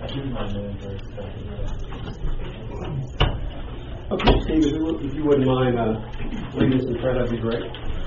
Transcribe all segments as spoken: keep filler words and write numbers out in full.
Okay, Steve, if you, if you wouldn't mind uh, leading us in prayer, that'd be great.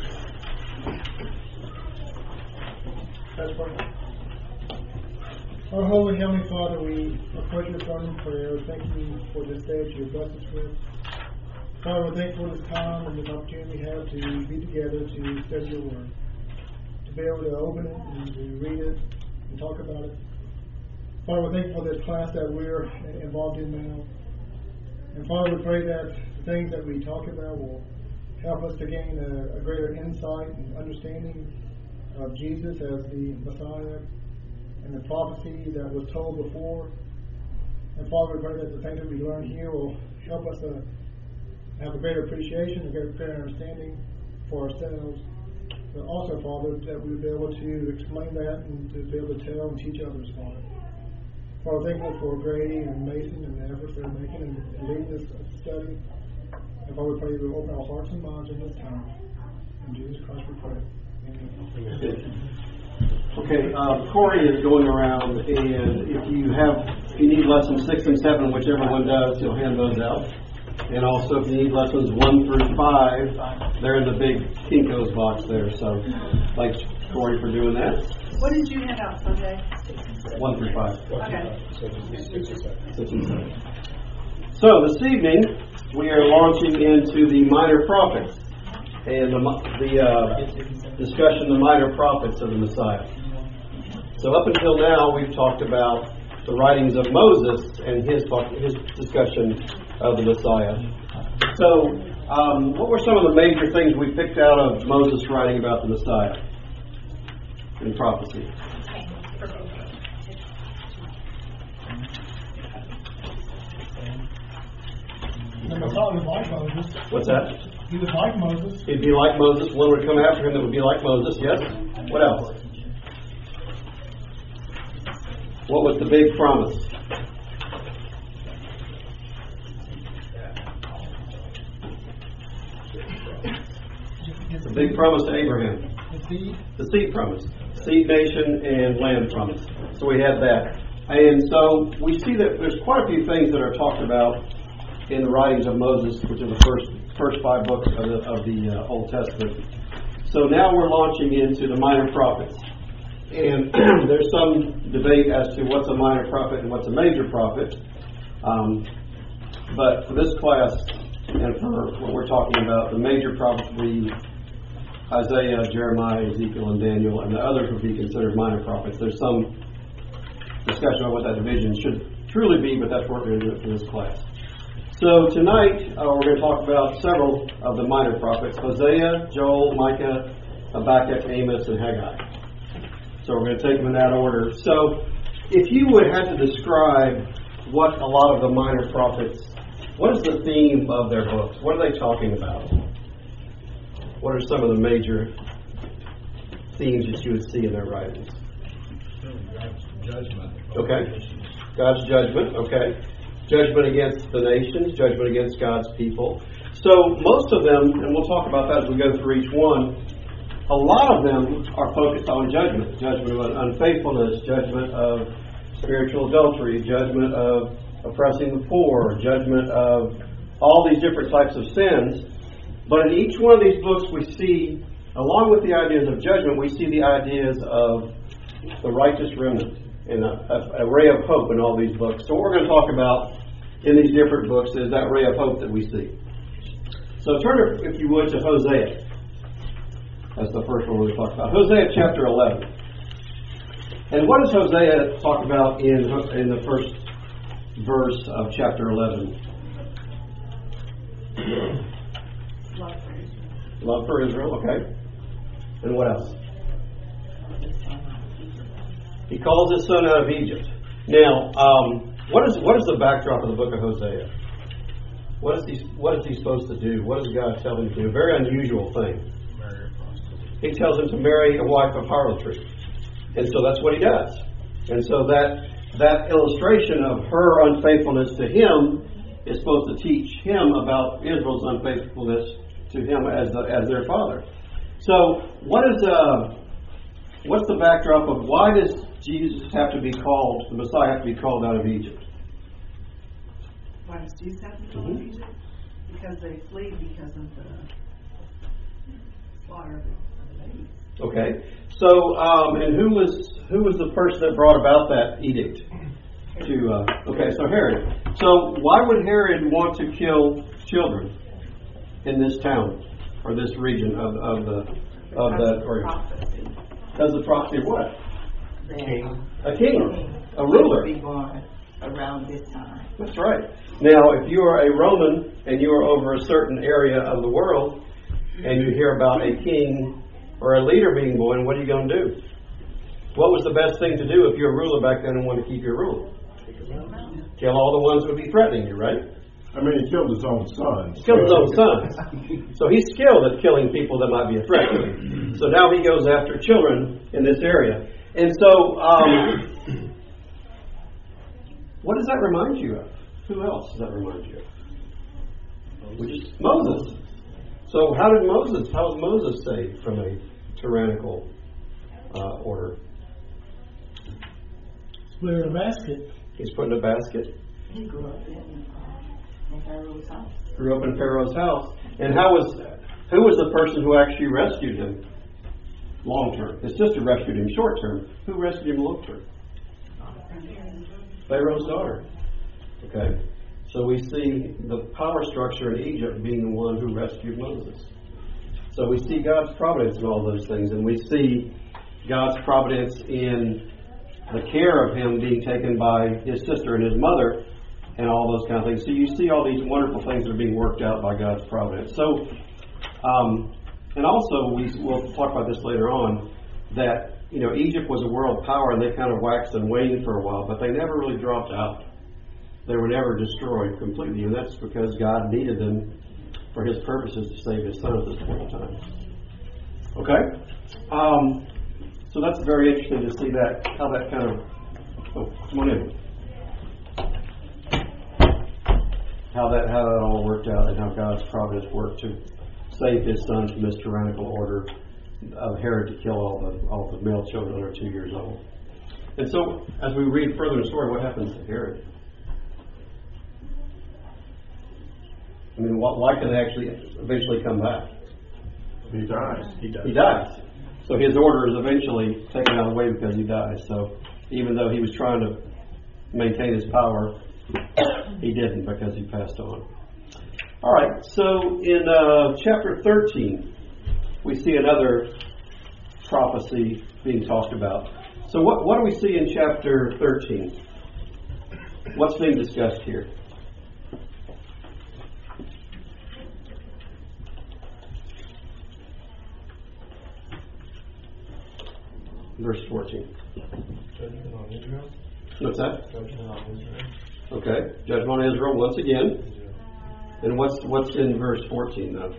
That's right. Our Holy Heavenly Father, we approach your throne in prayer. Thank you for this day that you have blessed us with. Father, we're thankful for this time and this opportunity we have to be together to study your word, to be able to open it and to read it and talk about it. Father, we're thankful for this class that we're involved in now. And Father, we pray that the things that we talk about will help us to gain a, a greater insight and understanding of Jesus as the Messiah and the prophecy that was told before. And Father, we pray that the things that we learn here will help us to have a greater appreciation, a greater, greater understanding for ourselves. But also, Father, that we will be able to explain that and to be able to tell and teach others, Father. Father, thankful for Grady and Mason and the efforts they're making and leading this study. And Father, we pray you will open our hearts and minds in this time. In Jesus Christ we pray. Amen. Okay, uh, Corey is going around, and if you have, if you need lessons six and seven, whichever one does, he'll hand those out. And also, if you need lessons one through five, they're in the big Kinko's box there. So, thanks, Corey, for doing that. What did you hand out Sunday? One through five. Okay. Six and seven. So, this evening, we are launching into the minor prophets and the, the uh, discussion of the minor prophets of the Messiah. So, up until now, we've talked about the writings of Moses and his talk, his discussion of the Messiah. So, um, what were some of the major things we picked out of Moses' writing about the Messiah in prophecy? The Messiah was like Moses. What's that? He was like Moses. He'd be like Moses. One would come after him that would be like Moses, yes? What else? What was the big promise? The big promise to Abraham. The seed. The seed promise. Seed nation and land promise. So we had that. And so we see that there's quite a few things that are talked about in the writings of Moses, which are the first first five books of the, of the uh, Old Testament. So now we're launching into the minor prophets. And there's some debate as to what's a minor prophet and what's a major prophet. Um, but for this class, and for what we're talking about, the major prophets would be Isaiah, Jeremiah, Ezekiel, and Daniel, and the others would be considered minor prophets. There's some discussion on what that division should truly be, but that's what we're going to do for this class. So tonight, uh, we're going to talk about several of the minor prophets: Hosea, Joel, Micah, Habakkuk, Amos, and Haggai. So we're going to take them in that order. So if you would have to describe what a lot of the minor prophets, what is the theme of their books? What are they talking about? What are some of the major themes that you would see in their writings? God's judgment. Okay. God's judgment. Okay. Judgment against the nations, judgment against God's people. So most of them, and we'll talk about that as we go through each one, a lot of them are focused on judgment. Judgment of unfaithfulness, judgment of spiritual adultery, judgment of oppressing the poor, judgment of all these different types of sins. But in each one of these books we see, along with the ideas of judgment, we see the ideas of the righteous remnant and a, a, a ray of hope in all these books. So what we're going to talk about in these different books is that ray of hope that we see. So turn, if you would, to Hosea. That's the first one we're going to talk about. Hosea chapter eleven. And what does Hosea talk about in, in the first verse of chapter eleven? Love for Israel. Love for Israel, okay. And what else? He calls his son out of Egypt. Now, um, what is what is the backdrop of the book of Hosea? What is he what is he supposed to do? What does God tell him to do? A very unusual thing. He tells him to marry a wife of harlotry. And so that's what he does. And so that that illustration of her unfaithfulness to him is supposed to teach him about Israel's unfaithfulness to him as the, as their father. So what is uh, what's the backdrop of why does Jesus have to be called, the Messiah have to be called out of Egypt? Why does Jesus have to go Mhm. to Egypt? Because they flee because of the slaughter of the of the babies. Okay. So, um, and who was who was the person that brought about that edict? To uh, okay, so Herod. So why would Herod want to kill children in this town or this region of of the of Because the or prophecy. does the prophecy of what? King. A king, a ruler. Be born around this time. That's right. Now, if you are a Roman and you are over a certain area of the world, and you hear about a king or a leader being born, what are you going to do? What was the best thing to do if you're a ruler back then and want to keep your rule? Kill all the ones who would be threatening you, right? I mean, he killed his own sons. Kill his own sons. So he's skilled at killing people that might be a threat to him. So now he goes after children in this area. And so, um, what does that remind you of? Who else does that remind you of? Which is Moses. So how did Moses, how was Moses saved from a tyrannical uh, order? Put it in a basket. He's put in a basket. He grew up in, uh, in Pharaoh's house. Grew up in Pharaoh's house. And how was who was the person who actually rescued him long term? His sister rescued him short term. Who rescued him long term? Pharaoh's daughter. Okay. So we see the power structure in Egypt being the one who rescued Moses. So we see God's providence in all those things, and we see God's providence in the care of him being taken by his sister and his mother and all those kind of things. So you see all these wonderful things that are being worked out by God's providence. So, um, and also we, we'll talk about this later on, that, you know, Egypt was a world power and they kind of waxed and waned for a while, but they never really dropped out. They were never destroyed completely, and that's because God needed them for his purposes to save his son at this point in time. Okay? Um, so that's very interesting to see that, how that kind of, oh, come on in. How that, how that all worked out and how God's providence worked to save his son from this tyrannical order of Herod to kill all the, all the male children under two years old. And so, as we read further in the story, what happens to Herod? I mean, what, why can they actually eventually come back? He dies. He dies. He dies. So his order is eventually taken out of the way because he dies. So even though he was trying to maintain his power, he didn't because he passed on. All right, so in uh, chapter thirteen, we see another prophecy being talked about. So what, what do we see in chapter thirteen? What's being discussed here? Verse fourteen. Judgment on Israel. What's that? Judgment on Israel. Okay. Judgment on Israel once again. And what's what's in verse fourteen though?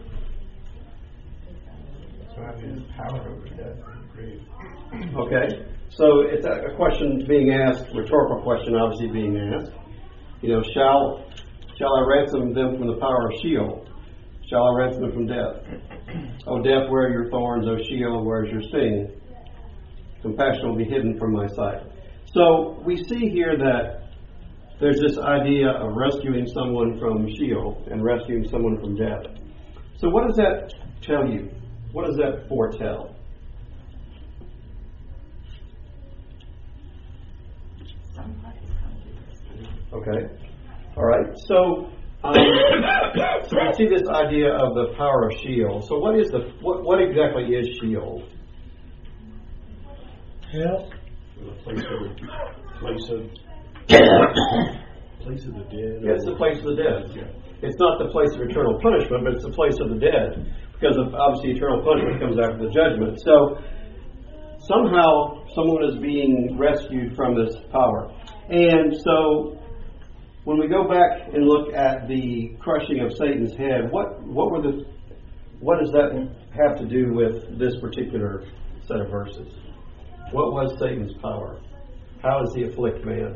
So I mean, power over death and grave. Okay. So it's a, a question being asked, rhetorical question obviously being asked. You know, shall shall I ransom them from the power of Sheol? Shall I ransom them from death? O death, where are your thorns? O Sheol, where is your sting? Compassion will be hidden from my sight. So we see here that there's this idea of rescuing someone from Sheol and rescuing someone from death. So what does that tell you? What does that foretell? Somebody's coming. Okay. All right. So, um, so we see this idea of the power of Sheol. So what is the what, what exactly is Sheol? Hell. The place of place of place of the dead. Yeah, it's the place of the dead. It's not the place of eternal punishment, but it's the place of the dead. Because of, obviously eternal punishment comes after the judgment. So somehow someone is being rescued from this power. And so when we go back and look at the crushing of Satan's head, what what were the what does that have to do with this particular set of verses? What was Satan's power? How does he afflict man?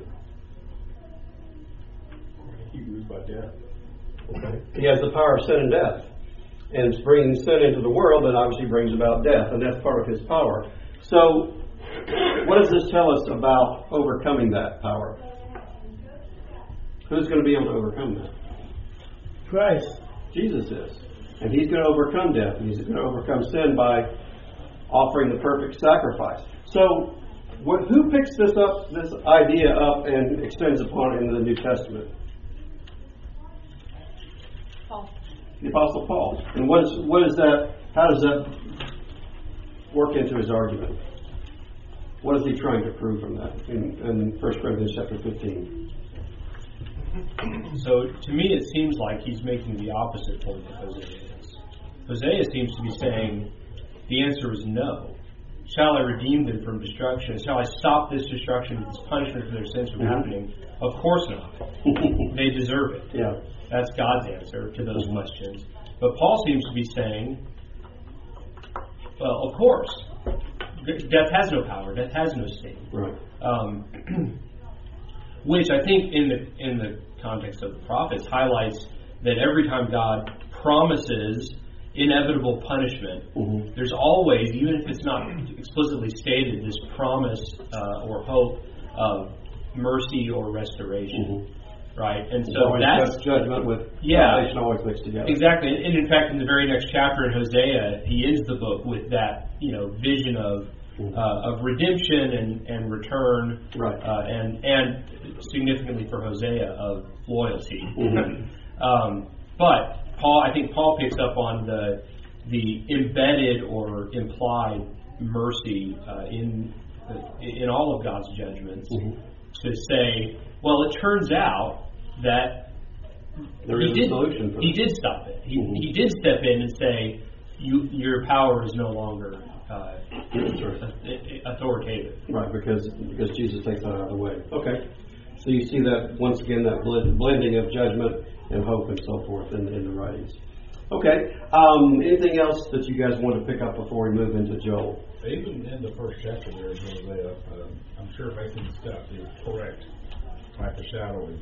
Hebrews by death. Okay. He has the power of sin and death. And it's bringing sin into the world that obviously brings about death, and that's part of his power. So, what does this tell us about overcoming that power? Who's going to be able to overcome that? Christ. Jesus is. And He's going to overcome death. And He's going to overcome sin by offering the perfect sacrifice. So, what, who picks this up, this idea up, and extends upon it in the New Testament? Paul. The Apostle Paul. And what is what is that? How does that work into his argument? What is he trying to prove from that in, in First Corinthians chapter fifteen? So to me, it seems like he's making the opposite point that Hosea is. Hosea seems to be saying the answer is no. Shall I redeem them from destruction? Shall I stop this destruction, this punishment for their sins from mm-hmm. happening? Of course not. They deserve it. Yeah. That's God's answer to those mm-hmm. questions. But Paul seems to be saying, well, of course. Death has no power. Death has no sting. Right. Um, which I think in the in the context of the prophets highlights that every time God promises inevitable punishment, mm-hmm. there's always, even if it's not explicitly stated, this promise uh, or hope of mercy or restoration. Mm-hmm. Right? And so that's judgment with yeah, salvation always mixed together. Exactly. And in fact, in the very next chapter in Hosea, he ends the book with that, you know, vision of uh, of redemption and, and return, right. uh, and and significantly for Hosea of loyalty. Mm-hmm. um, but Paul, I think Paul picks up on the the embedded or implied mercy uh, in in all of God's judgments mm-hmm. to say, well, it turns out that there he is did, a solution for he that. did stop it. He, mm-hmm. he did step in and say, you, your power is no longer uh, authoritative. Right, because because Jesus takes that out of the way. Okay. So you see that, once again, that blend, blending of judgment and hope and so forth in, in the writings. Okay. Um, anything else that you guys want to pick up before we move into Joel? Even in the first chapter there, Hosea, uh, I'm sure making stuff is correct, like the shadowing.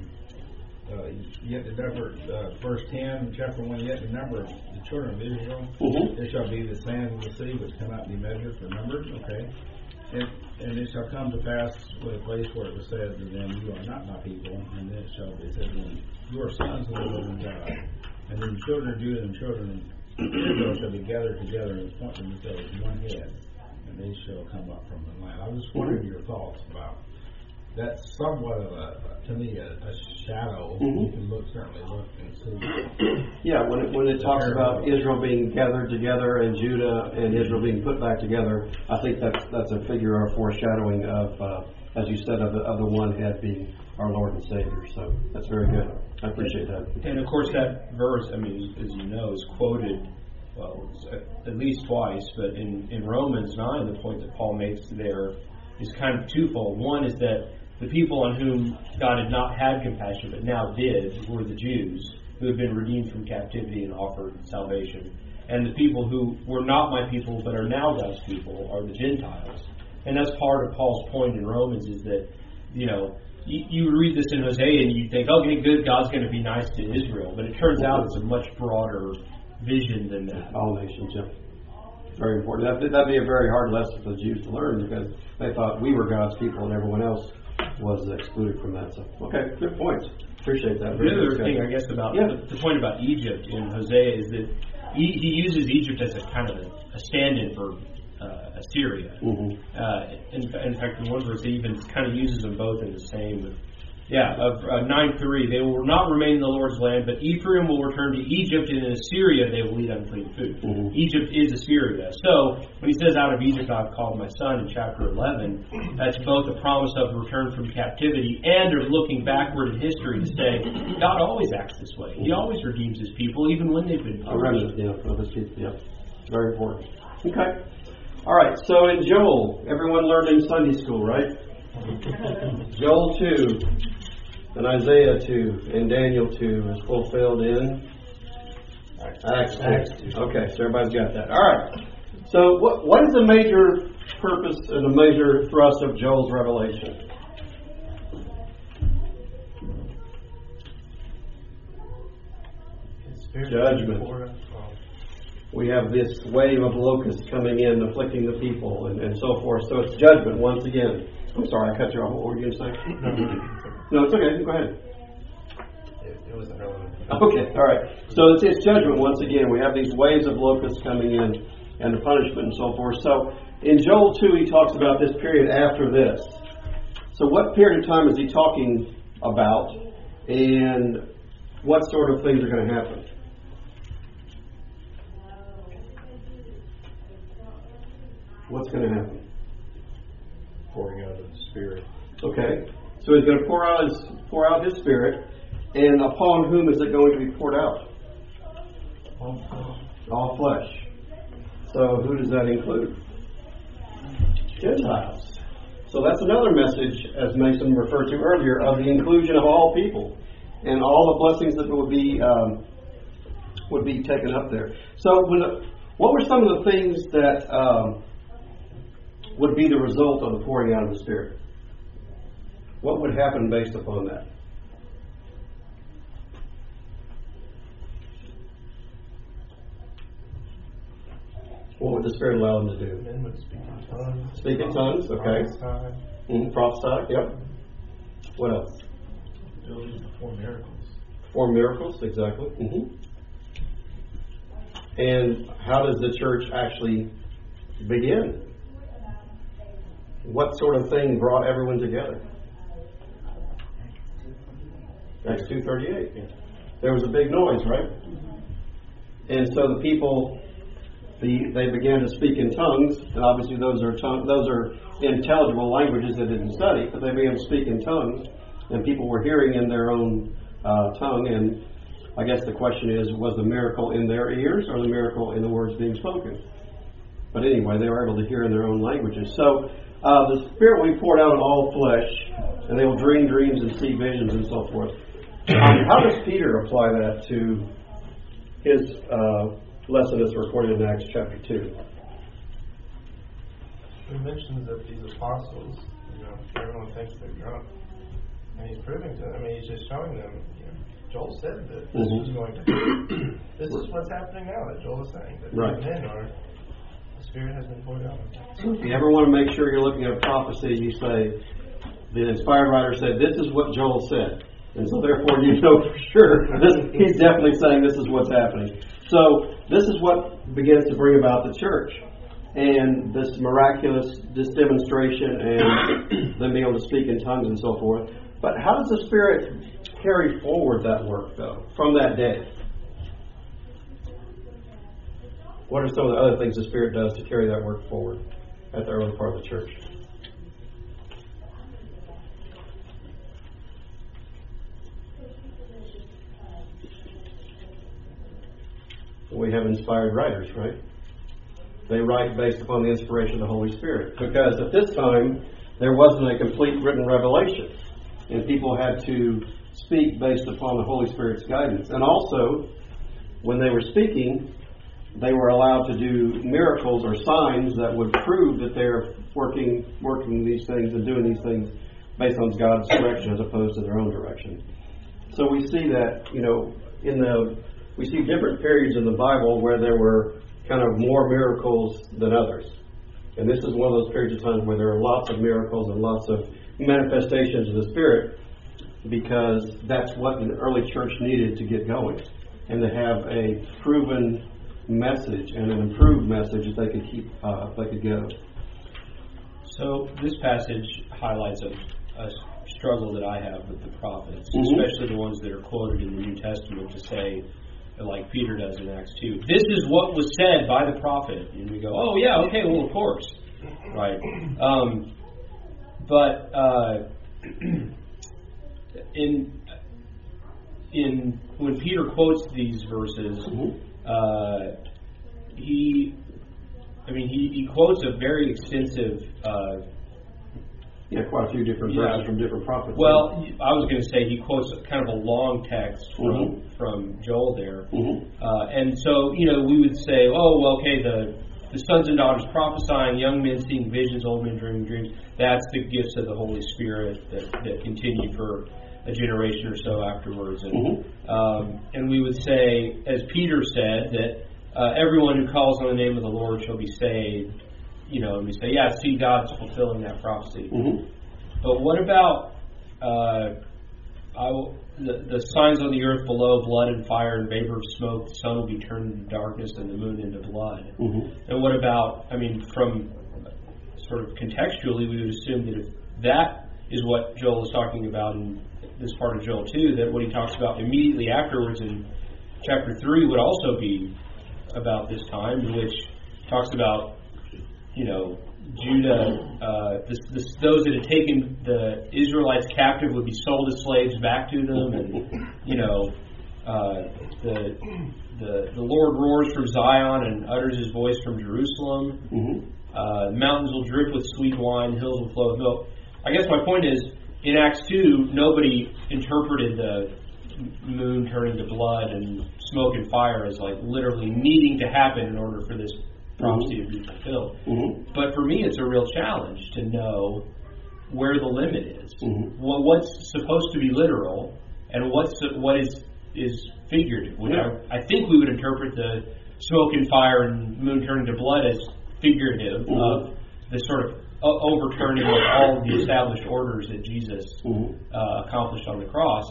Uh, yet the number, uh, verse ten, chapter one, yet the number of the children of Israel, mm-hmm. it shall be the sand of the sea, which cannot be measured or numbered. Okay. And, and it shall come to pass with a place where it was said to them, you are not my people, and then it shall be said to them, you are sons of the living God. And then the children of Judah and children of Israel shall be gathered together and appoint themselves one head, and they shall come up from the land. I was just wondering your thoughts about that's somewhat of a, to me, a, a shadow. Mm-hmm. You can look, certainly look and see. Yeah, when it, when it talks about Israel being gathered together and Judah and Israel being put back together, I think that's that's a figure or foreshadowing of, uh, as you said, of the, of the one head being our Lord and Savior. So that's very good. I appreciate that. And of course, that verse, I mean, as you know, is quoted, well, at least twice, but in, in Romans nine, the point that Paul makes there is kind of twofold. One is that the people on whom God had not had compassion but now did were the Jews, who had been redeemed from captivity and offered salvation. And the people who were not my people but are now God's people are the Gentiles. And that's part of Paul's point in Romans is that, you know, you, you read this in Hosea and you think, okay, good, God's going to be nice to Israel. But it turns out it's a much broader vision than that. All nations, yeah. Very important. That, that'd be a very hard lesson for the Jews to learn because they thought we were God's people and everyone else was excluded from that. So, okay, good points. Appreciate that. The other thing, I guess, about yeah. the, the point about Egypt in Hosea is that he, he uses Egypt as a kind of a, a stand-in for uh, Assyria. Mm-hmm. Uh, in, in fact, in one verse, he even kind of uses them both in the same. Yeah, of uh, nine three, they will not remain in the Lord's land, but Ephraim will return to Egypt, and in Assyria they will eat unclean food. Mm-hmm. Egypt is Assyria. So, when he says, out of Egypt I've called my son in chapter eleven, that's both a promise of return from captivity and of looking backward in history to say, God always acts this way. He always redeems his people, even when they've been a remnant, yeah, of his people, yeah. Very important. Okay. All right, so in Joel, everyone learned in Sunday school, right? Joel two and Isaiah two and Daniel two is fulfilled in Acts two. Okay, so everybody's got that. All right. So what what is the major purpose and the major thrust of Joel's revelation? Judgment. we have this wave of locusts coming in, afflicting the people, and, and so forth. So it's judgment once again. I'm sorry, I cut you off. What were you going to say? No, it's okay. Go ahead. It, it was irrelevant. Okay, all right. So it's, it's judgment once again. We have these waves of locusts coming in, and the punishment and so forth. So in Joel two, he talks about this period after this. So what period of time is he talking about, and what sort of things are going to happen? What's going to happen? Pouring out of the Spirit. Okay, so he's going to pour out his pour out his Spirit, and upon whom is it going to be poured out? All flesh. All flesh. So who does that include? Gentiles. So that's another message, as Mason referred to earlier, of the inclusion of all people and all the blessings that would be um, would be taken up there. So, when, what were some of the things that um, would be the result of the pouring out of the Spirit? What would happen based upon that? What would the Spirit allow them to do? Men would speak in tongues. Speak in tongues, okay. Prophesy. Mm-hmm. Prophesy, yep. What else? Ability to perform miracles. Perform miracles, exactly. Mm-hmm. And how does the church actually begin? What sort of thing brought everyone together? Acts two thirty-eight. There was a big noise, right? And so the people, the, they began to speak in tongues, and obviously those are tongue, those are intelligible languages they didn't study, but they began to speak in tongues, and people were hearing in their own uh, tongue. And I guess the question is, was the miracle in their ears or the miracle in the words being spoken? But anyway, they were able to hear in their own languages. So uh, the Spirit will be poured out on all flesh, and they will dream dreams and see visions and so forth. Um, how does Peter apply that to his uh, lesson that's recorded in Acts chapter two? He mentions that these apostles, you know, everyone thinks they're drunk. And he's proving to them, I mean, he's just showing them, you know, Joel said that this Mhm. was going to happen. This is what's happening now that Joel is saying. That Right. these men are, the Spirit has been poured out on them. If you ever want to make sure you're looking at a prophecy, you say, the inspired writer said, this is what Joel said. And so therefore you know for sure, this, he's definitely saying this is what's happening. So this is what begins to bring about the church. And this miraculous, this demonstration and them being able to speak in tongues and so forth. But how does the Spirit carry forward that work, though, from that day? What are some of the other things the Spirit does to carry that work forward at the early part of the church? We have inspired writers, right? They write based upon the inspiration of the Holy Spirit. Because at this time, there wasn't a complete written revelation. And people had to speak based upon the Holy Spirit's guidance. And also, when they were speaking, they were allowed to do miracles or signs that would prove that they're working working these things and doing these things based on God's direction as opposed to their own direction. So we see that, you know, in the we see different periods in the Bible where there were kind of more miracles than others. And this is one of those periods of time where there are lots of miracles and lots of manifestations of the Spirit, because that's what the early church needed to get going and to have a proven message and an improved message that they could keep, uh, they could go. So this passage highlights a, a struggle that I have with the prophets, Mm-hmm. especially the ones that are quoted in the New Testament to say, like Peter does in Acts two, this is what was said by the prophet. And we go, oh yeah, okay, well of course. Right. Um, but uh, in in when Peter quotes these verses, Mm-hmm. uh, he, I mean, he, he quotes a very extensive. Uh, Yeah, quite a few different Yeah. verses from different prophets. well, I was going to say he quotes kind of a long text from Mhm. from Joel there, Mm-hmm. uh, and so you know we would say, oh well, okay, the the sons and daughters prophesying, young men seeing visions, old men dreaming dreams. That's the gifts of the Holy Spirit that, that continue for a generation or so afterwards, and Mm-hmm. um, and we would say, as Peter said, that uh, everyone who calls on the name of the Lord shall be saved. You know, and we say, yeah, see, God's fulfilling that prophecy. Mm-hmm. But what about uh, I will, the, the signs on the earth below, blood and fire and vapor of smoke, the sun will be turned into darkness and the moon into blood. Mm-hmm. And what about, I mean, from sort of contextually, we would assume that if that is what Joel is talking about in this part of Joel two, that what he talks about immediately afterwards in chapter three would also be about this time, which talks about, you know, Judah, uh, this, this, those that had taken the Israelites captive would be sold as slaves back to them, and you know, uh, the the the Lord roars from Zion and utters His voice from Jerusalem. Mm-hmm. Uh, mountains will drip with sweet wine, hills will flow with milk. I guess my point is, in Acts two, nobody interpreted the moon turning to blood and smoke and fire as like literally needing to happen in order for this prophecy to be fulfilled. Mm-hmm. But for me, it's a real challenge to know where the limit is. Mm-hmm. What, what's supposed to be literal and what's what is is figurative. Which Yeah. I, I think we would interpret the smoke and fire and moon turning to blood as figurative Mm-hmm. of the sort of o- overturning of all of the established orders that Jesus Mm-hmm. uh, accomplished on the cross.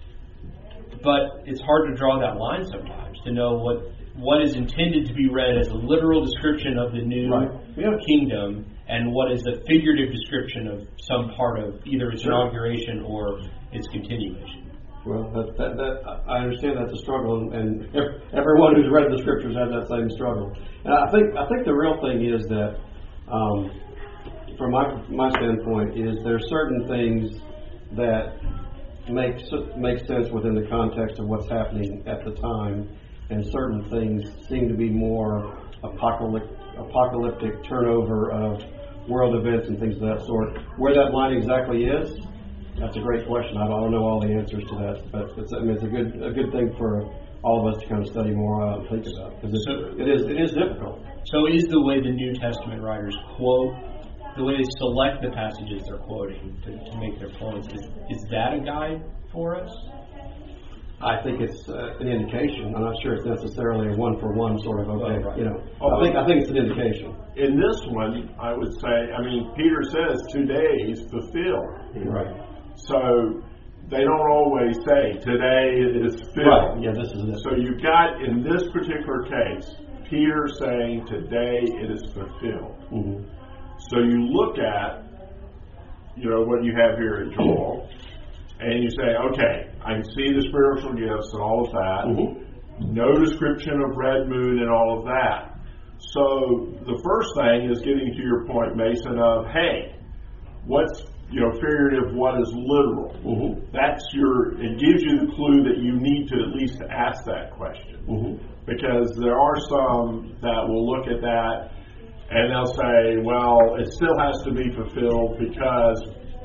But it's hard to draw that line sometimes, to know what what is intended to be read as a literal description of the new Right. Yeah. kingdom and what is a figurative description of some part of either its Sure. inauguration or its continuation. Well, that, that, that, I understand that's a struggle, and everyone who's read the scriptures has that same struggle. And I think I think the real thing is that, um, from my my standpoint, is there are certain things that make make sense within the context of what's happening at the time, and certain things seem to be more apocalyptic, apocalyptic turnover of world events and things of that sort. Where that line exactly is, that's a great question. I don't know all the answers to that, but it's, I mean, it's a good a good thing for all of us to kind of study more out and think about, because So- it is it is difficult. So is the way the New Testament writers quote, the way they select the passages they're quoting to, to make their points, is, is that a guide for us? I think it's uh, an indication. I'm not sure it's necessarily a one for one sort of okay. Well, right. You know, I think I think it's an indication. In this one, I would say, I mean, Peter says today is fulfilled. Right. So they don't always say today it is Right. filled. Yeah. This is it. So you've got, in this particular case, Peter saying today it is fulfilled. Mm-hmm. So you look at, you know, what you have here at Joel, and you say, okay, I can see the spiritual gifts and all of that. Mm-hmm. No description of red moon and all of that. So the first thing is getting to your point, Mason, of, hey, what's, you know, figurative, what is literal? Mm-hmm. That's your, it gives you the clue that you need to at least ask that question. Mm-hmm. Because there are some that will look at that and they'll say, well, it still has to be fulfilled because,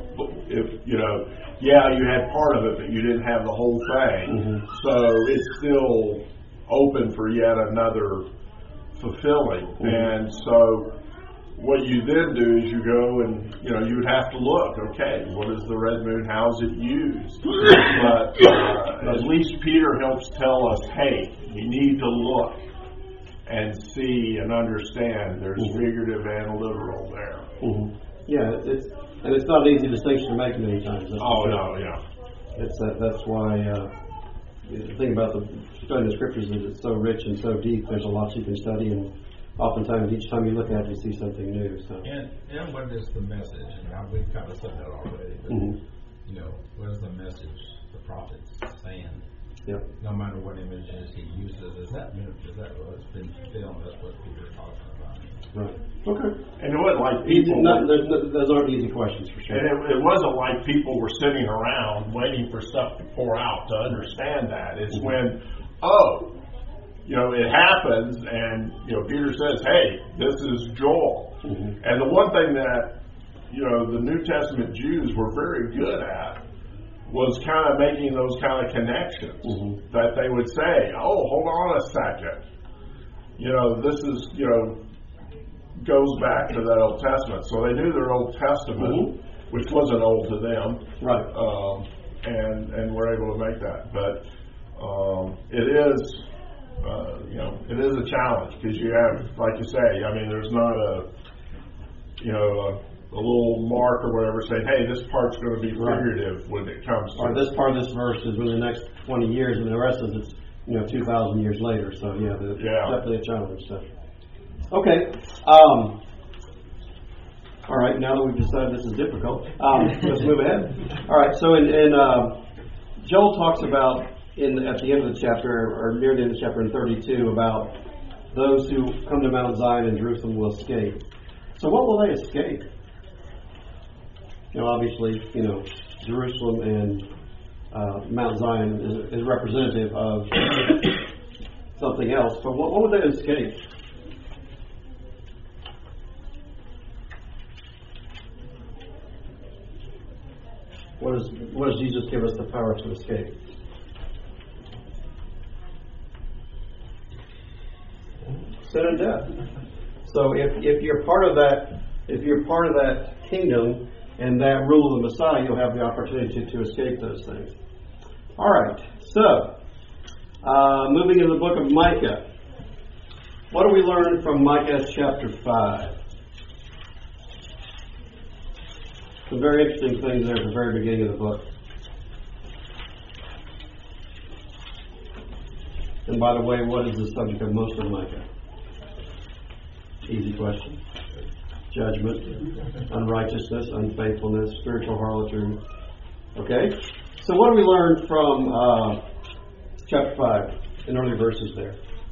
if you know, yeah, you had part of it, but you didn't have the whole thing. Mm-hmm. So it's still open for yet another fulfilling. Mm-hmm. And so what you then do is you go and, you know, you would have to look, okay, what is the red moon? How is it used? But uh, at least Peter helps tell us, hey, you need to look and see and understand there's Mm-hmm. figurative and literal there. Mm-hmm. Yeah, it's and it's not an easy distinction to make many times. That's Oh, for sure. no, yeah. It's that. That's why uh, the thing about the studying the scriptures is it's so rich and so deep. There's a lot you can study, and oftentimes each time you look at it, you see something new. So. And, and what is the message? And I, we've kind of said that already, but, Mm-hmm. you know, what is the message the prophet's saying? Yep. No matter what images he uses, is that, is that what's been filmed? That's what people are talking about. Right. Okay. And it wasn't like Easy, people... not, there's no, those aren't easy questions for sure. And it, it wasn't like people were sitting around waiting for stuff to pour out to understand that. It's Mm-hmm. when, oh, you know, it happens, and, you know, Peter says, hey, this is Joel. Mm-hmm. And the one thing that, you know, the New Testament Jews were very good at was kind of making those kind of connections. Mm-hmm. That they would say, oh, hold on a second. You know, this is, you know, goes back to that Old Testament. So they knew their Old Testament, Mm-hmm. which wasn't old to them, Right. um, and and were able to make that. But um, it is uh, you know, it is a challenge because you have, like you say, I mean, there's not a, you know, a, a little mark or whatever saying, hey, this part's going to be figurative when it comes to. Or this part of this verse is in the next twenty years, and the rest is it's you know two thousand years later. So yeah, the, Yeah. definitely a challenge. So okay. Um, all right. Now that we've decided this is difficult, um, let's move ahead. All right. So in, in uh, Joel talks about in at the end of the chapter, or near the end of the chapter in thirty-two, about those who come to Mount Zion and Jerusalem will escape. So what will they escape? You know, obviously, you know, Jerusalem and uh, Mount Zion is, is representative of something else. But what, what would they escape? What, is, what does Jesus give us the power to escape? Sin and death. So if, if you're part of that, if you're part of that kingdom and that rule of the Messiah, you'll have the opportunity to, to escape those things. All right. So uh, moving into the book of Micah. What do we learn from Micah chapter five? Some very interesting things there at the very beginning of the book. And by the way, what is the subject of most of Micah? Easy question. Judgment, unrighteousness, unfaithfulness, spiritual harlotry. Okay? So what do we learn from uh, chapter five, in early verses there?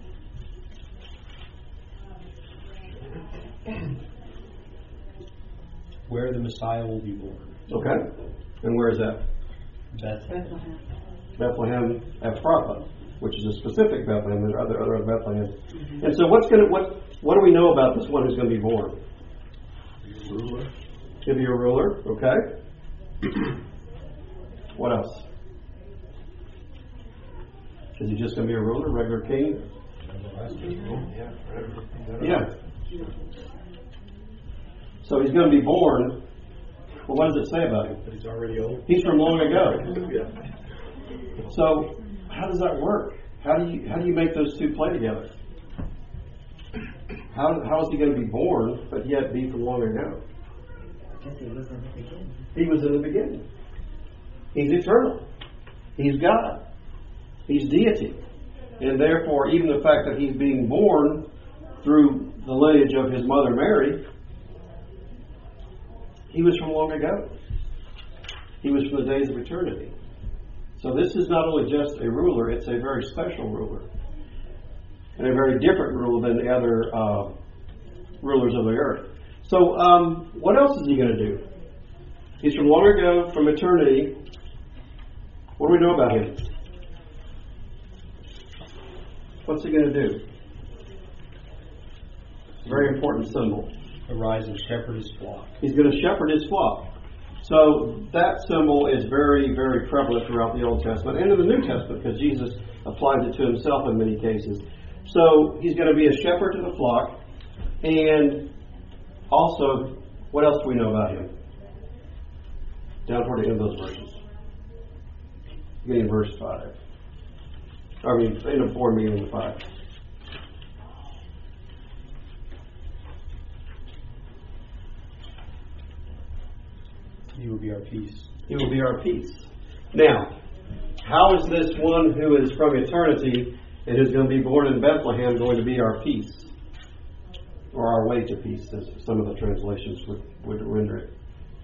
Where the Messiah will be born. Okay? And where is that? Bethlehem. Bethlehem Ephrathah, which is a specific Bethlehem. There are other other Bethlehem. Mm-hmm. And so, what's going to what what do we know about this one who's going to be born? Ruler. He'll be a ruler. Okay. What else? Is he just going to be a ruler, regular king? Yeah, forever. Yeah. So he's going to be born. Well, what does it say about him? But he's already old. He's from long ago. Yeah. So how does that work? How do you how do you make those two play together? How how is he going to be born but yet be from long ago? Because he was in the beginning. He was in the beginning. He's eternal. He's God. He's deity. And therefore, even the fact that he's being born through the lineage of his mother Mary, he was from long ago. He was from the days of eternity. So this is not only just a ruler, it's a very special ruler. And a very different ruler than the other uh, rulers of the earth. So um, what else is he going to do? He's from long ago, from eternity. What do we know about him? What's he going to do? Very important symbol. Arise and shepherd his flock. He's going to shepherd his flock. So that symbol is very, very prevalent throughout the Old Testament and in the New Testament because Jesus applies it to himself in many cases. So he's going to be a shepherd to the flock. And also, what else do we know about him? Down toward the end of those verses. Beginning of verse five. I mean, end of four, beginning of five. He will be our peace. He will be our peace. Now, how is this one who is from eternity and is going to be born in Bethlehem going to be our peace? Or our way to peace, as some of the translations would, would render it.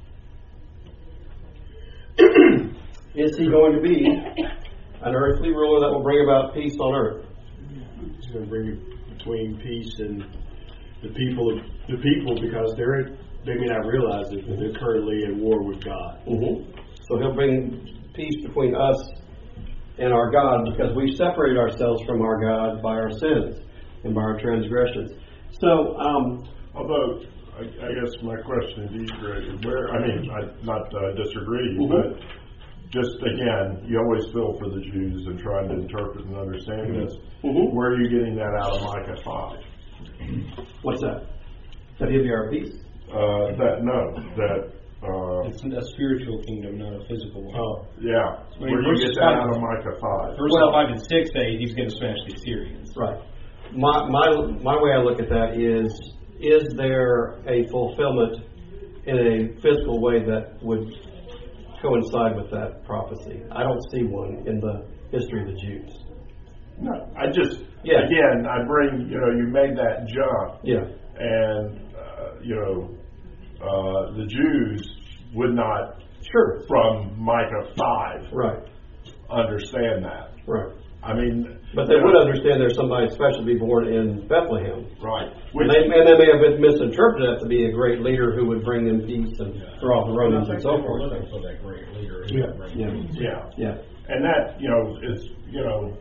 Is he going to be an earthly ruler that will bring about peace on earth? He's going to bring it between peace and the people, the people because they're they may not realize it, but they're currently at war with God. Mm-hmm. So he'll bring peace between us and our God because we separate ourselves from our God by our sins and by our transgressions. So, um, although I, I guess my question to you, Greg, where I mean, I not uh, disagree, mm-hmm. but just again, you always feel for the Jews and trying to interpret and understand this. Mm-hmm. Where are you getting that out of Micah five? What's that? That he'll be our peace? Uh, that no, that Uh, It's a spiritual kingdom, not a physical one. Oh, yeah, I mean, where you verses get that five- out of Micah five. Verses Well- five and six say he's going to smash the Assyrians. Right. My, my, my way I look at that is, is there a fulfillment in a physical way that would coincide with that prophecy? I don't see one in the history of the Jews. No, I just, Yeah. again, I bring, you know, you made that jump, Yeah. and, uh, you know, uh, the Jews would not, Sure. from Micah five, Right. understand that. Right. I mean, But they would understand there's somebody special to be born in Bethlehem. right. And Which, they, and they may have been misinterpreted that to be a great leader who would bring them peace and throw off the Romans and so We're forth. looking for that great leader. who Yeah. can bring Yeah. peace. yeah, Yeah. and that, you know, is, you know,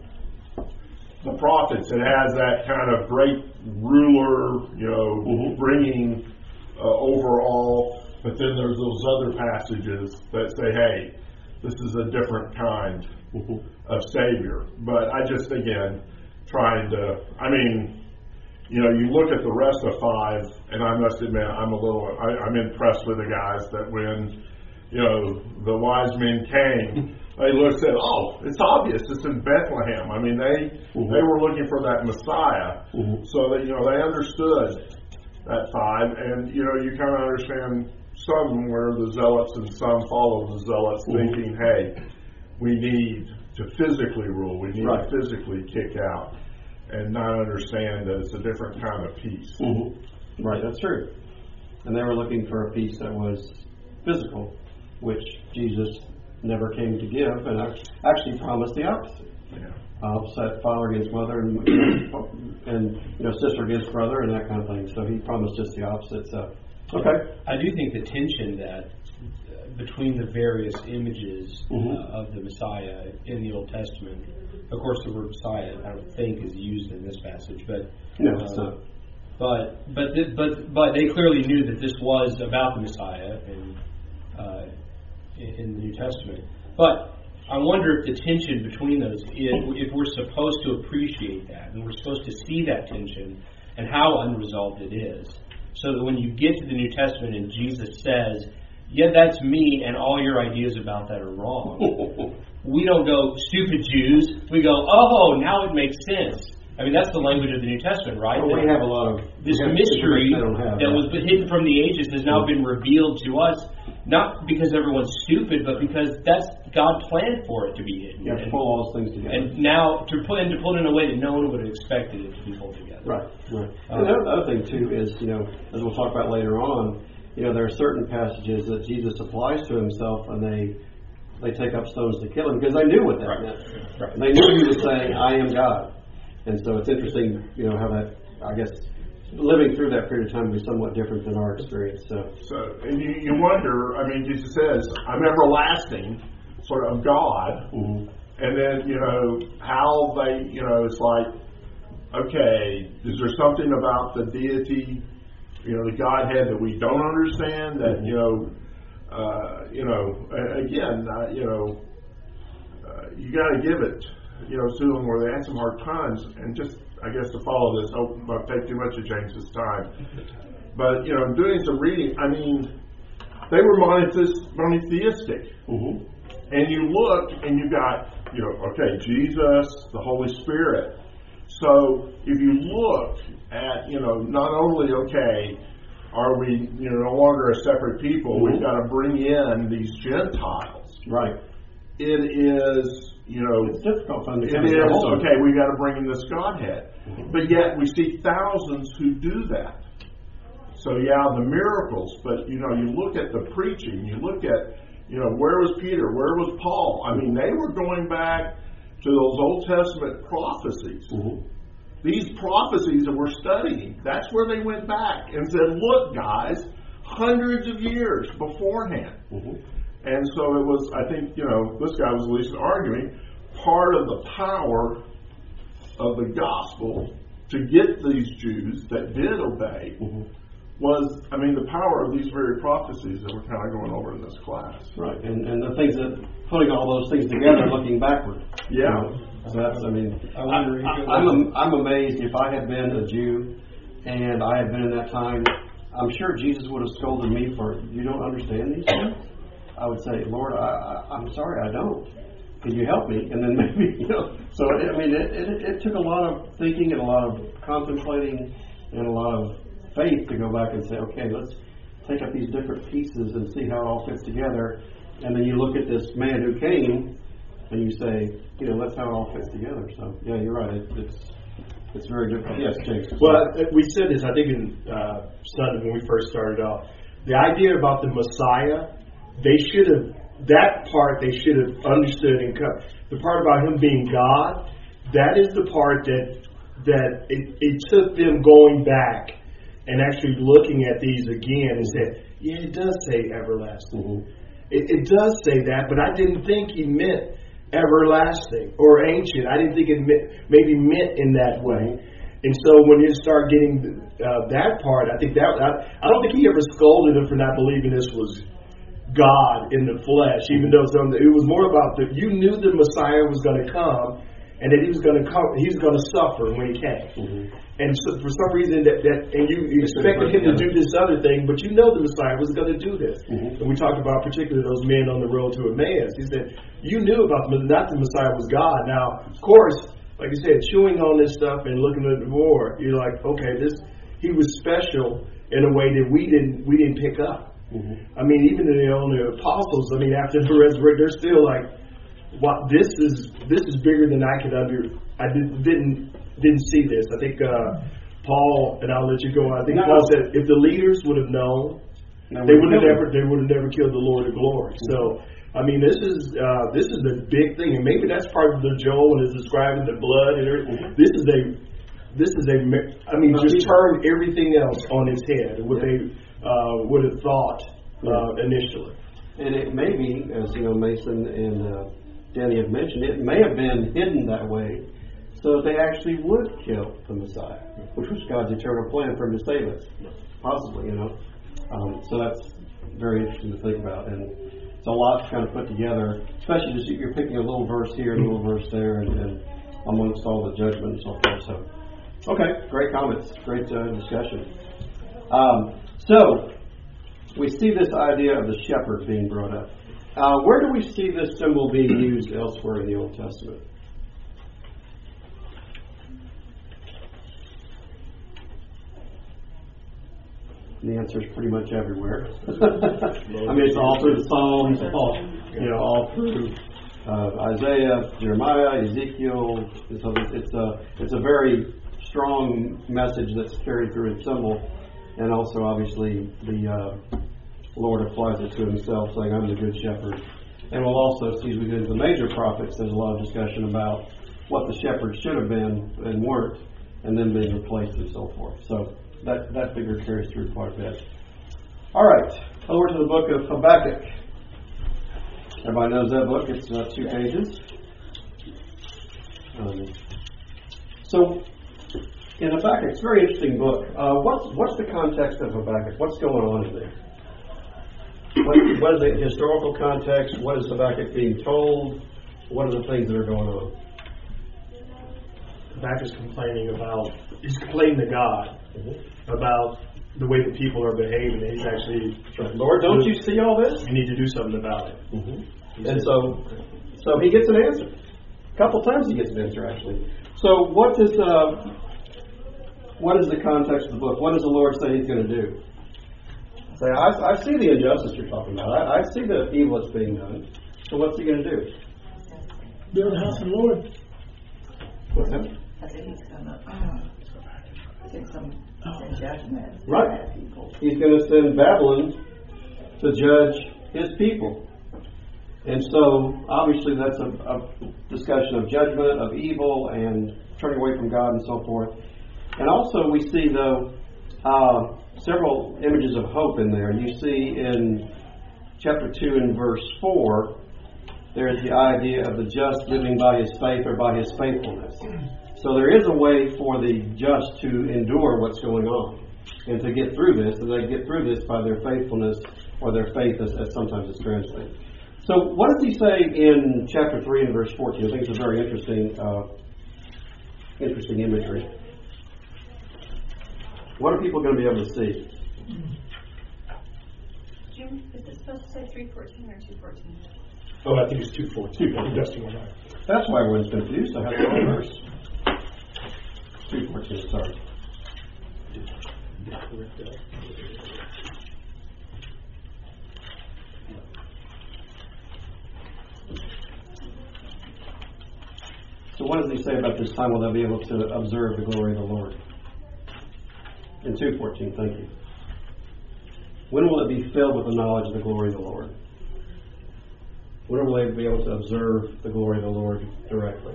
the prophets, it has that kind of great ruler, you know, Mhm. bringing uh, overall, but then there's those other passages that say, hey, this is a different kind Mhm. of Savior. But I just, again, trying to, I mean, you know, you look at the rest of five, and I must admit, I'm a little, I, I'm impressed with the guys that when, you know, the wise men came, they looked and said, oh, it's obvious, it's in Bethlehem. I mean, they, Mhm. they were looking for that Messiah. Mhm. So that, you know, they understood that five, and, you know, you kind of understand some where the zealots and some follow the zealots Mhm. thinking, hey, we need to physically rule, we need Right. to physically kick out, and not understand that it's a different kind of peace. Mhm. Right, that's true. And they were looking for a peace that was physical, which Jesus never came to give, and act- actually promised the opposite. Yeah. Uh, set father against mother, and, and you know, sister against brother, and that kind of thing. So he promised just the opposite. So, okay. I do think the tension that uh, between the various images Mhm. uh, of the Messiah in the Old Testament, of course, the word Messiah I don't think is used in this passage, but No, it's uh, not. but but th- but but they clearly knew that this was about the Messiah in uh, in, in the New Testament. But I wonder if the tension between those, if, if we're supposed to appreciate that, and we're supposed to see that tension, and how unresolved it is, so that when you get to the New Testament and Jesus says, "Yeah, that's me, and all your ideas about that are wrong," we don't go, "Stupid Jews." We go, "Oh, now it makes sense." I mean, that's the language of the New Testament, right? Well, we have a lot of This we have mystery information they don't have, that yeah. was hidden from the ages has now been revealed to us, not because everyone's stupid, but because that's God planned for it to be hidden. You have to And, pull all those things together. and now to put and to put it in a way that no one would have expected it to be pulled together. Right, right. Uh, And the other thing too is, you know, as we'll talk about later on, you know, there are certain passages that Jesus applies to himself, and they they take up stones to kill him because they knew what that Right. meant. Right. And they knew he was saying, "I am God." And so it's interesting, you know, how that, I guess, living through that period of time will be somewhat different than our experience. So, So, and you, you wonder, I mean, Jesus says, I'm everlasting, sort of God, mhm. and then, you know, how they, you know, it's like, okay, is there something about the deity, you know, the Godhead that we don't understand, that, you know, uh, you know, a- again, uh, you know, uh, you got to give it, you know, to them where they had some hard times, and just, I guess, to follow this, oh, I'll take too much of James's time. But, you know, doing some reading, I mean, they were monotheist, monotheistic. Mhm. And you look and you got, you know, okay, Jesus, the Holy Spirit. So if you look at, you know, not only, okay, are we, you know, no longer a separate people, Mhm. we've got to bring in these Gentiles. Right. It is, you know, It's difficult for them to it kind of is, get a hold of. okay, we got to bring in this Godhead. But yet we see thousands who do that. So yeah, the miracles, but you know, you look at the preaching, you look at, you know, where was Peter, where was Paul? I mean, they were going back to those Old Testament prophecies. Mhm. These prophecies that we're studying, that's where they went back and said, look guys, hundreds of years beforehand. Mhm. And so it was, I think, you know, this guy was at least arguing, part of the power of the gospel to get these Jews that did obey Mhm. was, I mean, the power of these very prophecies that we're kind of going over in this class. Right, and and the things that putting all those things together, looking backward. Yeah. You know, so that's, I mean, I wonder if I, it I'm was- am- I'm amazed if I had been a Jew and I had been in that time, I'm sure Jesus would have scolded me for, you don't understand these things? I would say, Lord, I, I, I'm sorry, I don't. Can you help me? And then maybe, you know, so I mean, it, it, it took a lot of thinking and a lot of contemplating and a lot of faith to go back and say, okay, let's take up these different pieces and see how it all fits together. And then you look at this man who came and you say, you know, that's how it all fits together. So, yeah, you're right. It, it's it's very difficult. Yes, James. Well, we said this, I think, in uh, Sunday when we first started off. The idea about the Messiah, they should have, that part they should have understood and cut. The part about him being God, that is the part that that it, it took them going back and actually looking at these again and said, yeah, it does say everlasting. Mm-hmm. It, it does say that, but I didn't think he meant everlasting or ancient. I didn't think it meant, maybe meant in that way. And so when you start getting uh, that part, I think that I, I don't think he ever scolded him for not believing this was God in the flesh, even though some, it was more about that you knew the Messiah was going to come and that he was going to come, he was going to suffer when he came. Mm-hmm. And so for some reason that, that and you expected him to do this other thing, but you know the Messiah was going to do this. Mm-hmm. And we talked about particularly those men on the road to Emmaus. He said, you knew about the, not the Messiah was God. Now, of course, like you said, chewing on this stuff and looking at the war, you're like, okay, this he was special in a way that we didn't we didn't pick up. Mm-hmm. I mean, even in the, on the apostles, I mean, after the resurrection, they're still like, "What? This is this is bigger than I could under. I did, didn't didn't see this." I think uh, Paul, and I'll let you go. I think no, Paul said, if the leaders would have known, no, they would have never they would have never killed the Lord of glory. Mm-hmm. So, I mean, this is uh, this is a big thing, and maybe that's part of the Joel when it's describing the blood and everything. Mm-hmm. This is a this is a. I mean, just turn everything else on its head. What yeah. they Uh, would have thought uh, initially. And it may be, as you know, Mason and uh, Danny have mentioned, it may have been hidden that way so that they actually would kill the Messiah, which was God's eternal plan for him to save us, possibly, you know. Um, so that's very interesting to think about. And it's a lot to kind of put together, especially just you're picking a little verse here and a little verse there and, and amongst all the judgment and so forth. So, okay, great comments, great uh, discussion. Um, So, we see this idea of the shepherd being brought up. Uh, where do we see this symbol being used elsewhere in the Old Testament? And the answer is pretty much everywhere. I mean, it's all through the Psalms, all, you know, all through uh, Isaiah, Jeremiah, Ezekiel. So it's a it's a very strong message that's carried through its symbol. And also, obviously, the uh, Lord applies it to himself, saying, I'm the good shepherd. And we'll also see, as we get into the major prophets, there's a lot of discussion about what the shepherds should have been and weren't, and then being replaced and so forth. So that, that figure carries through quite a bit. All right, over to the book of Habakkuk. Everybody knows that book. It's uh, two pages. Um, so... In Habakkuk, it's a very interesting book. Uh, what's, what's the context of Habakkuk? What's going on in there? What, what is the historical context? What is Habakkuk being told? What are the things that are going on? Habakkuk's complaining about, he's complaining to God mm-hmm. about the way the people are behaving. And he's actually, Lord, don't you see all this? You need to do something about it. Mm-hmm. And so, so he gets an answer. A couple times he gets an answer, actually. So what is... Uh, What is the context of the book? What does the Lord say he's going to do? Say, I, I see the injustice you're talking about. I, I see the evil that's being done. So what's he going to do? Build a house of the Lord. What's that? I think he's going to uh, send some judgment. Right. He's going to send Babylon to judge his people. And so, obviously, that's a, a discussion of judgment, of evil, and turning away from God and so forth. And also we see, though, uh, several images of hope in there. You see in chapter two and verse four, there's the idea of the just living by his faith or by his faithfulness. So there is a way for the just to endure what's going on and to get through this. And they get through this by their faithfulness or their faith, as, as sometimes it's translated. So what does he say in chapter three and verse fourteen? I think it's a very interesting, uh, interesting imagery. What are people going to be able to see? Jim, is it supposed to say three fourteen or two fourteen? Oh, I think it's two fourteen. Dusty one. That's why everyone's confused. I have the wrong verse. two fourteen, sorry. So what does he say about this time will they be able to observe the glory of the Lord? In two fourteen, thank you. When will it be filled with the knowledge of the glory of the Lord? When will they be able to observe the glory of the Lord directly?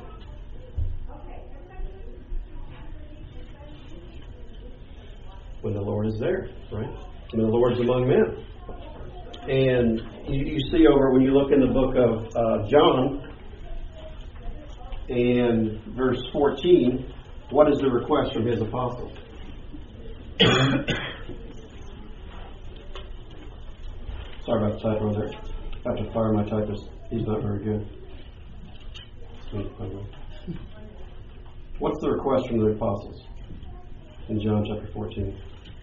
When the Lord is there, right? When the Lord is among men. And you, you see over, when you look in the book of uh, John, and verse fourteen, what is the request from his apostles? Sorry about the typo there. I have to fire my typist. He's not very good. What's the request from the apostles in John chapter fourteen?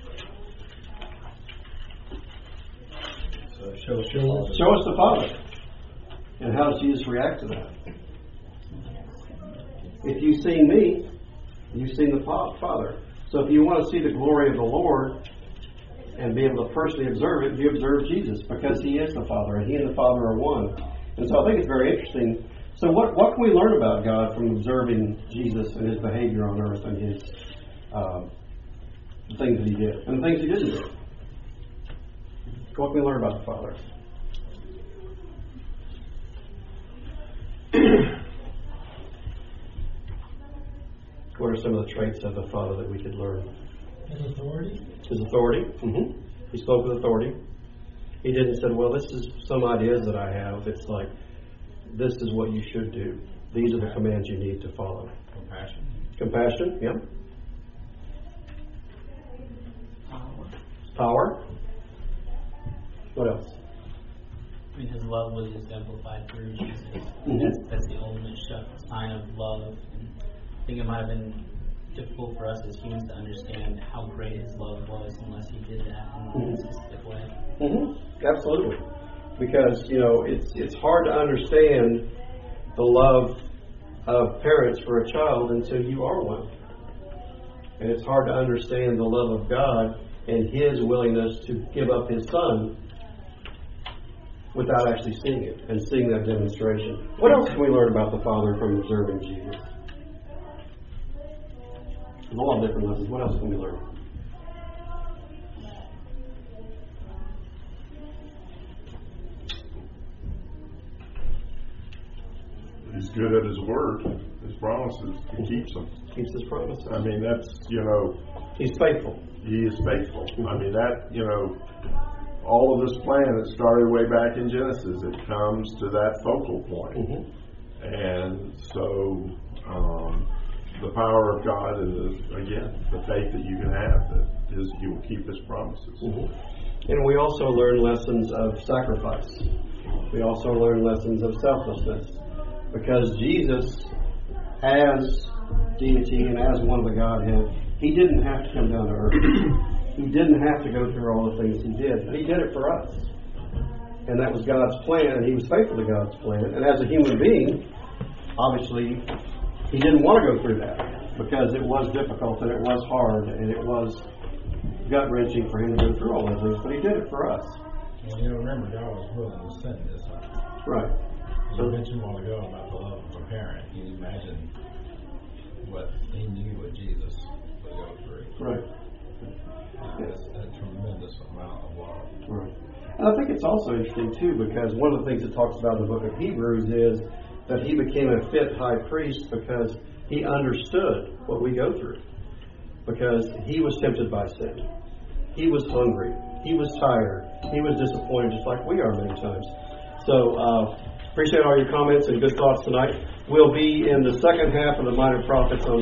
So show us, show us. Show us the Father. And how does Jesus react to that? If you've seen me, you've seen the Father. So if you want to see the glory of the Lord and be able to personally observe it, you observe Jesus, because He is the Father, and He and the Father are one. And so I think it's very interesting. So what what can we learn about God from observing Jesus and His behavior on earth and His um, the things that He did and the things He didn't do? What can we learn about the Father? What are some of the traits of the Father that we could learn? His authority. His authority. Mm-hmm. He spoke with authority. He didn't say, well, this is some ideas that I have. It's like, this is what you should do. These are the commands you need to follow. Compassion. Compassion, yeah. Power. Power. What else? I mean, his love was exemplified through Jesus. Mm-hmm. That's, that's the ultimate sh- sign of love. And I think it might have been difficult for us as humans to understand how great his love was unless he did that in Mm-hmm. a specific way. Mm-hmm. Absolutely. Because, you know, it's it's hard to understand the love of parents for a child until you are one. And it's hard to understand the love of God and His willingness to give up His Son without actually seeing it and seeing that demonstration. What else can we learn about the Father from observing Jesus? There's a lot of different lessons. What else can we learn? He's good at His word, His promises. He keeps them. Keeps His promises. I mean, that's, you know, He's faithful. He is faithful. I mean, that, you know, all of this plan that started way back in Genesis, it comes to that focal point. Mm-hmm. And so, um, the power of God is, again, the faith that you can have that is, He will keep His promises. Mm-hmm. And we also learn lessons of sacrifice. We also learn lessons of selflessness. Because Jesus, as deity and as one of the Godhead, He didn't have to come down to earth. He didn't have to go through all the things He did. But He did it for us. And that was God's plan, and He was faithful to God's plan. And as a human being, obviously, He didn't want to go through that because it was difficult and it was hard and it was gut-wrenching for Him to go through all those things. But He did it for us. Well, you know, remember, God was willing to send this. Right. You mentioned a while ago about the love of a parent. Can you imagine what He knew what Jesus would go through? Right. Uh, that's a tremendous amount of love. Right. And I think it's also interesting, too, because one of the things it talks about in the book of Hebrews is that He became a fit high priest because He understood what we go through. Because He was tempted by sin. He was hungry. He was tired. He was disappointed, just like we are many times. So, uh, appreciate all your comments and good thoughts tonight. We'll be in the second half of the Minor Prophets on